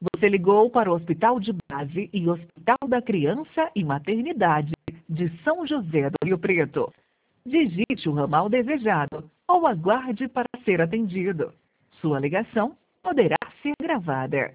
Você ligou para o Hospital de Base e Hospital da Criança e Maternidade de São José do Rio Preto. Digite o ramal desejado ou aguarde para ser atendido. Sua ligação poderá ser gravada.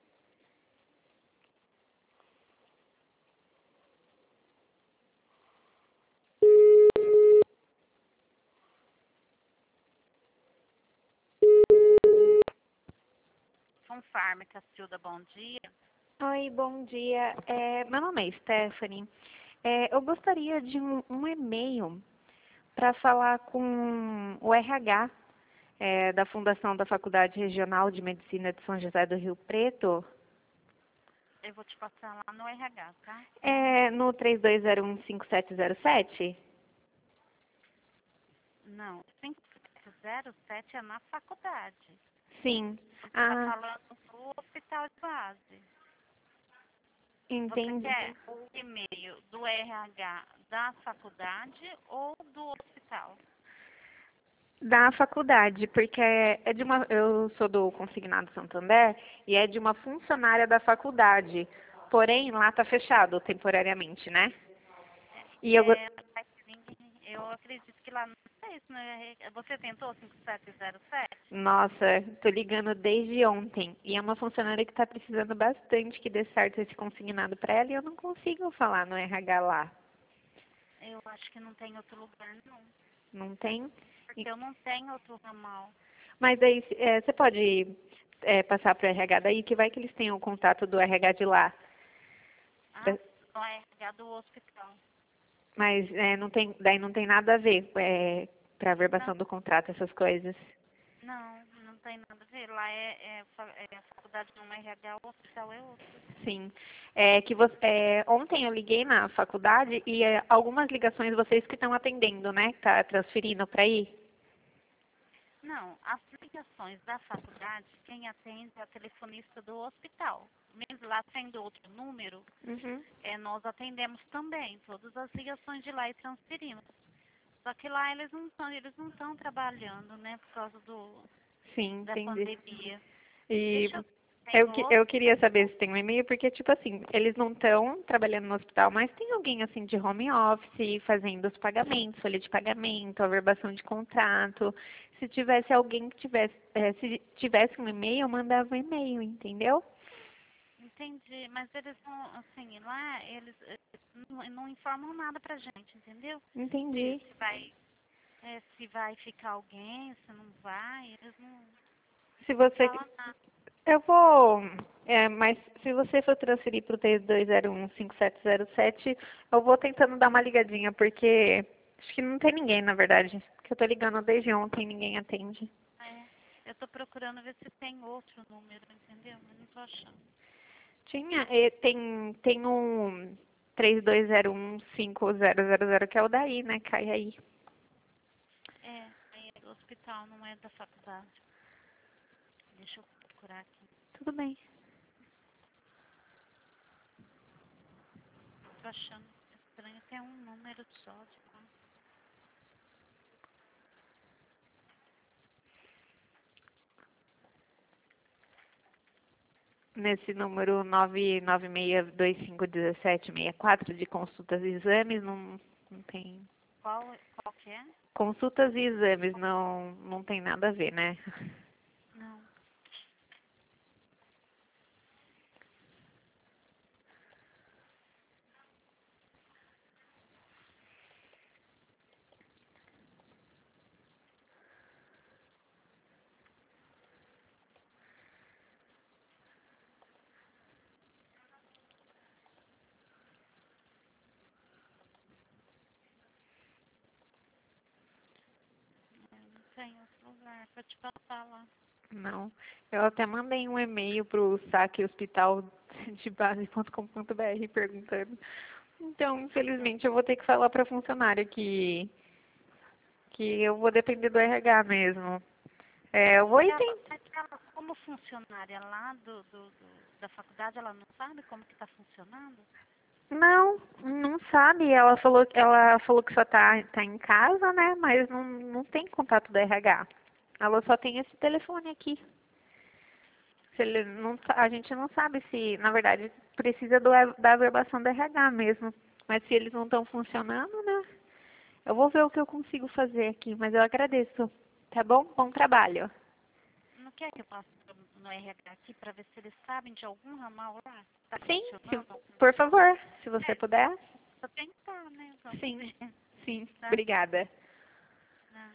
Farm, Cacilda, bom dia. Oi, bom dia. Meu nome é Stephanie. Eu gostaria de um e-mail para falar com o RH da Fundação da Faculdade Regional de Medicina de São José do Rio Preto. Eu vou te passar lá no RH, tá? No 32015707? Não, 507 é na faculdade. Sim. Você está falando do hospital de base. Entendi. Você quer o e-mail do RH da faculdade ou do hospital? Da faculdade, porque eu sou do Consignado Santander e é de uma funcionária da faculdade. Porém, lá está fechado temporariamente, né? E Eu acredito que lá não sei isso, né? Você tentou 5707? Nossa, tô ligando desde ontem. E é uma funcionária que está precisando bastante que dê certo esse consignado para ela e eu não consigo falar no RH lá. Eu acho que não tem outro lugar, não. Não tem? Porque eu não tenho outro ramal. Mas aí você pode passar para o RH daí, que vai que eles tenham o contato do RH de lá. Ah, no RH do hospital. Mas daí não tem nada a ver para a verbação do contrato, essas coisas. Não tem nada a ver. Lá a faculdade não é RH, o hospital é outro. Sim. Ontem eu liguei na faculdade e algumas ligações vocês que estão atendendo, né? Que tá transferindo para aí. Não, as ligações da faculdade, quem atende é a telefonista do hospital. Mesmo lá sendo outro número, Uhum. nós atendemos também todas as ligações de lá e transferimos. Só que lá eles não estão trabalhando, né, por causa Sim, da entendi. pandemia. E Tem eu queria saber se tem um e-mail, porque, tipo assim, eles não estão trabalhando no hospital, mas tem alguém, assim, de home office, fazendo os pagamentos, folha de pagamento, averbação de contrato. Se tivesse alguém que se tivesse um e-mail, eu mandava um e-mail, entendeu? Entendi, mas eles não, assim, lá eles não informam nada pra gente, entendeu? Entendi. Se vai ficar alguém, se não vai, eles não Se você... falam nada. Eu vou... mas se você for transferir para o 32015707, eu vou tentando dar uma ligadinha, porque acho que não tem ninguém, na verdade. Porque eu tô ligando desde ontem e ninguém atende. Eu tô procurando ver se tem outro número, entendeu? Mas não tô achando. Tem um 32015000 que é o daí, né? Cai aí. Aí é do hospital, não é da faculdade. Deixa eu procurar aqui. Tudo bem. Tô achando estranho, tem um número só de lá. Nesse número 996251764 de consultas e exames, não tem... Qual que é? Consultas e exames não tem nada a ver, né? Não. Não tem outro lugar pra te passar lá. Não. Eu até mandei um e-mail pro saquehospital.base.com.br perguntando. Então, infelizmente, eu vou ter que falar para a funcionária que eu vou depender do RH mesmo. Eu vou Mas ela, como funcionária lá da faculdade, ela não sabe como que tá funcionando? Não sabe. Ela falou que só tá em casa, né? Mas não tem contato do RH. Ela só tem esse telefone aqui. se ele não, a gente não sabe se, na verdade, precisa da averbação do RH mesmo. Mas se eles não estão funcionando, né? Eu vou ver o que eu consigo fazer aqui, mas eu agradeço. Tá bom? Bom trabalho. Não quer que eu passe no RH aqui para ver se eles sabem de algum ramal lá? Tá Sim, funcionando? por favor, se você puder. Vou tentar, né? Vamos Sim, ver. sim. Tá. Obrigada. Não.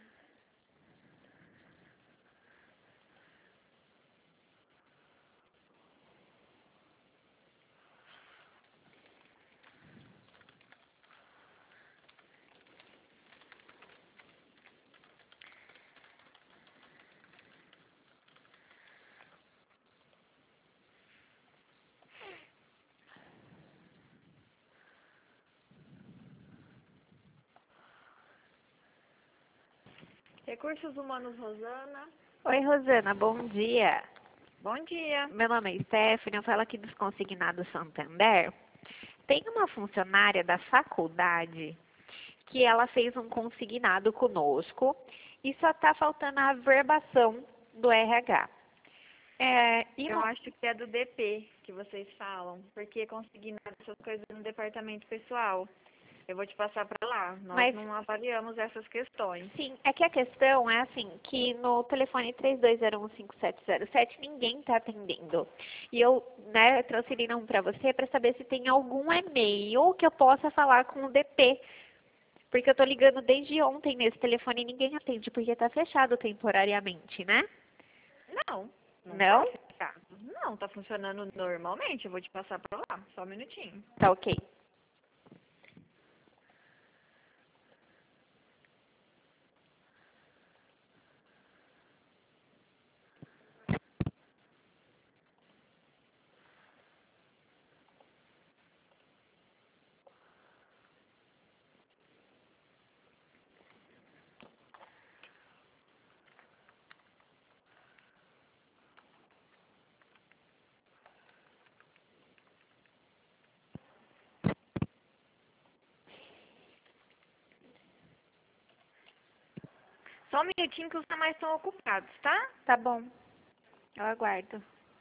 Recursos Humanos, Rosana. Oi, Rosana, bom dia. Bom dia. Meu nome é Stephanie, eu falo aqui dos Consignados Santander. Tem uma funcionária da faculdade que ela fez um consignado conosco e só está faltando a averbação do RH. Eu acho que é do DP que vocês falam, porque consignar essas coisas no departamento pessoal. Eu vou te passar para lá. Nós Mas- não avaliamos essas questões. Sim, é que a questão é assim, que no telefone 32015707 ninguém está atendendo. E eu, né, transferi um para você para saber se tem algum e-mail que eu possa falar com o DP. Porque eu tô ligando desde ontem nesse telefone e ninguém atende, porque tá fechado temporariamente, né? Não. Não? Tá fechado. Não, tá funcionando normalmente. Eu vou te passar para lá. Só um minutinho. Tá ok. Só um minutinho que os demais estão ocupados, tá? Tá bom. Eu aguardo.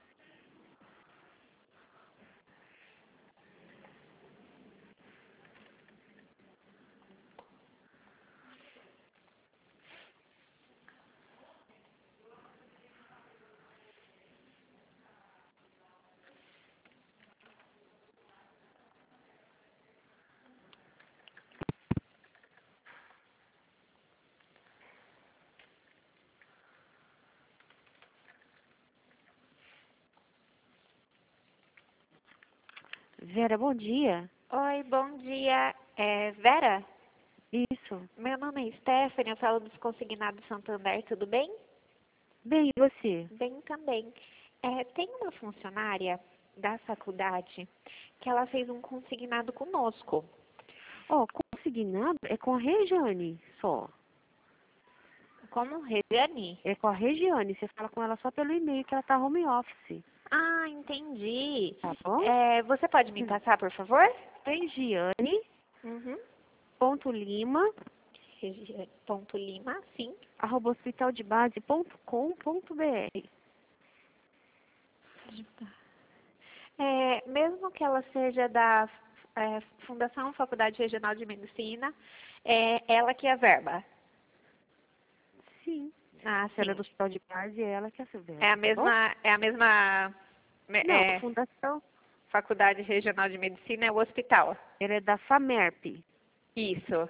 Vera, bom dia. Oi, bom dia. Vera? Isso. Meu nome é Stephanie, eu falo dos Consignados Santander, tudo bem? Bem, e você? Bem também. Tem uma funcionária da faculdade que ela fez um consignado conosco. Ó, consignado é com a Regiane só. Como Regiane? É com a Regiane. Você fala com ela só pelo e-mail que ela tá home office. Ah, entendi. Tá bom? Você pode me passar, por favor? Regiane, Uhum. ponto Lima, Regiane.lima, sim. arroba hospitaldebase.com.br. Mesmo que ela seja da Fundação Faculdade Regional de Medicina, é ela que é verba. Sim. Ah, Se ela é sim. do Hospital de Base, é ela que é a Vera. É a mesma Não, a fundação, Faculdade Regional de Medicina é o hospital. ela é da FAMERP. Isso.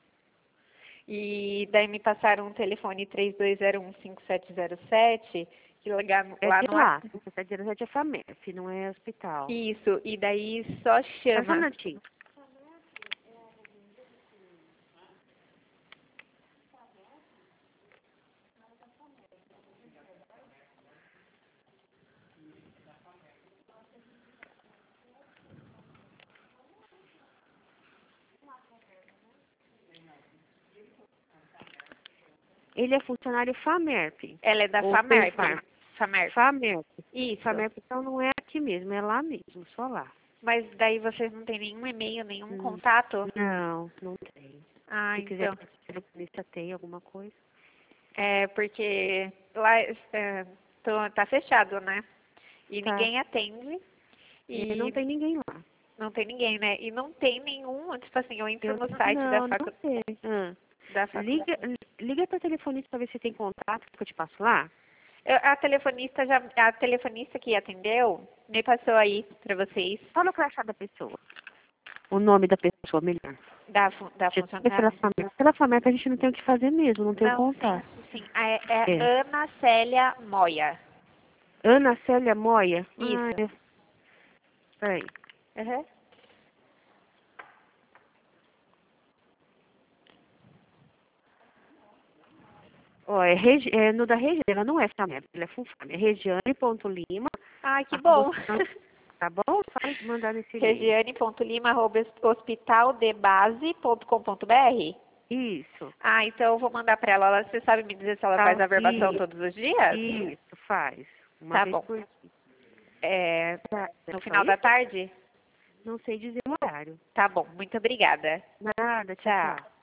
E daí me passaram um telefone 32015707, que ligar É lá de no lá. Você tá dizendo que é FAMERP, não é hospital. Isso, e daí só Só um chama. minutinho. Ele é funcionário FAMERP. Ela é da Ou FAMERP. FAMERP. FAMERP. FAMERP. Isso. FAMERP, então, não é aqui mesmo, é lá mesmo, só lá. Mas daí vocês não têm nenhum e-mail, nenhum contato? Não, não tem. Ah, Se quiser, então. a telefonista tem alguma coisa. Porque lá tá fechado, né? E Tá. ninguém atende. E não tem ninguém lá. Não tem ninguém, né? E não tem nenhum, tipo assim, eu entro no site não, da não faculdade. sei. Da faculdade. Liga para telefonista para ver se tem contato que eu te passo lá. A telefonista que atendeu me passou aí pra vocês Fala o crachá da pessoa. O nome da pessoa, melhor. da Pela funcionária. FAMEC. Pela FAMEC a gente não tem o que fazer mesmo, não tem o Não, contato. sim. É É. Ana Célia Moia. Ana Célia Moia? Isso. Peraí. Uhum. Ó, é no da Regiane, ela não é FAMEC, ela é FUNFAM. É regiane.lima, Ai, que bom. tá bom? Vai mandar nesse e-mail. regiane.lima@hospitaldebase.com.br. Isso. Ah, então eu vou mandar pra ela. Você sabe me dizer se ela faz a verbação todos os dias? Isso, faz. Uma Tá vez bom. por dia. No Só final da isso? tarde? Não sei dizer o horário. Tá bom, muito obrigada. Nada, Tchau. tchau.